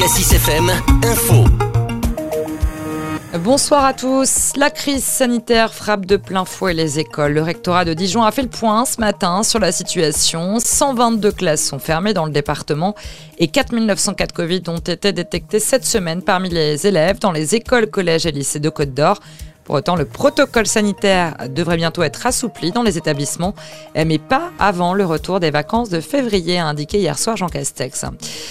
Cassis FM Info. Bonsoir à tous. La crise sanitaire frappe de plein fouet les écoles. Le rectorat de Dijon a fait le point ce matin sur la situation. 122 classes sont fermées dans le département et 4900 cas de Covid ont été détectés cette semaine parmi les élèves dans les écoles, collèges et lycées de Côte-d'Or. Pour autant, le protocole sanitaire devrait bientôt être assoupli dans les établissements, mais pas avant le retour des vacances de février, a indiqué hier soir Jean Castex.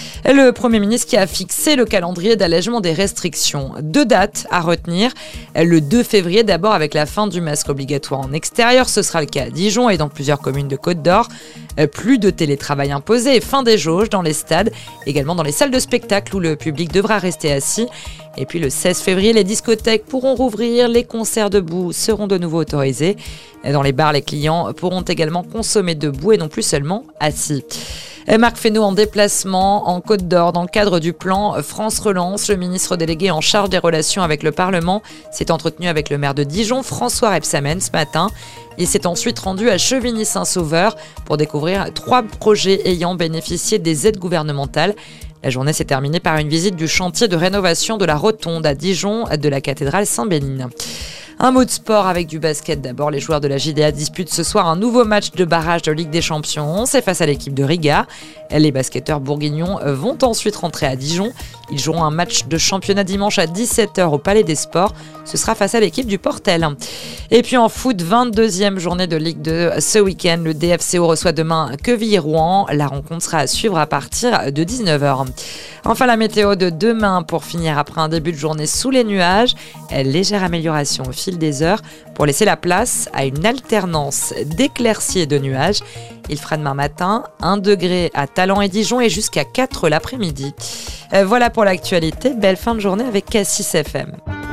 Le Premier ministre qui a fixé le calendrier d'allègement des restrictions. 2 dates à retenir. Le 2 février, d'abord avec la fin du masque obligatoire en extérieur. Ce sera le cas à Dijon et dans plusieurs communes de Côte-d'Or. Plus de télétravail imposé et fin des jauges dans les stades, également dans les salles de spectacle où le public devra rester assis. Et puis le 16 février, les discothèques pourront rouvrir, les concerts debout seront de nouveau autorisés. Dans les bars, les clients pourront également consommer debout et non plus seulement assis. Marc Fesneau en déplacement en Côte-d'Or dans le cadre du plan France Relance. Le ministre délégué en charge des relations avec le Parlement s'est entretenu avec le maire de Dijon, François Rebsamen, ce matin. Il s'est ensuite rendu à Chevigny-Saint-Sauveur pour découvrir 3 projets ayant bénéficié des aides gouvernementales. La journée s'est terminée par une visite du chantier de rénovation de la rotonde à Dijon de la cathédrale Saint-Bénigne. Un mot de sport avec du basket. D'abord, les joueurs de la JDA disputent ce soir un nouveau match de barrage de Ligue des Champions. C'est face à l'équipe de Riga. Les basketteurs bourguignons vont ensuite rentrer à Dijon. Ils joueront un match de championnat dimanche à 17h au Palais des Sports. Ce sera face à l'équipe du Portel. Et puis en foot, 22e journée de Ligue 2 ce week-end. Le DFCO reçoit demain Quevilly-Rouen. La rencontre sera à suivre à partir de 19h. Enfin, la météo de demain pour finir après un début de journée sous les nuages. Légère amélioration au fil des heures pour laisser la place à une alternance d'éclaircies et de nuages. Il fera demain matin 1 degré à Talent et Dijon et jusqu'à 4 l'après-midi. Voilà pour l'actualité. Belle fin de journée avec Cassis FM.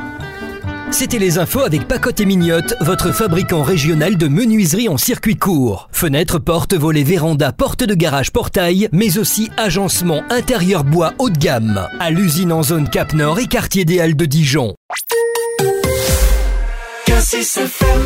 C'était les infos avec Pacotte et Mignotte, votre fabricant régional de menuiserie en circuit court. Fenêtres, portes, volets, vérandas, portes de garage, portail, mais aussi agencement intérieur bois haut de gamme. À l'usine en zone Cap Nord et quartier des Halles de Dijon. Cassis FM.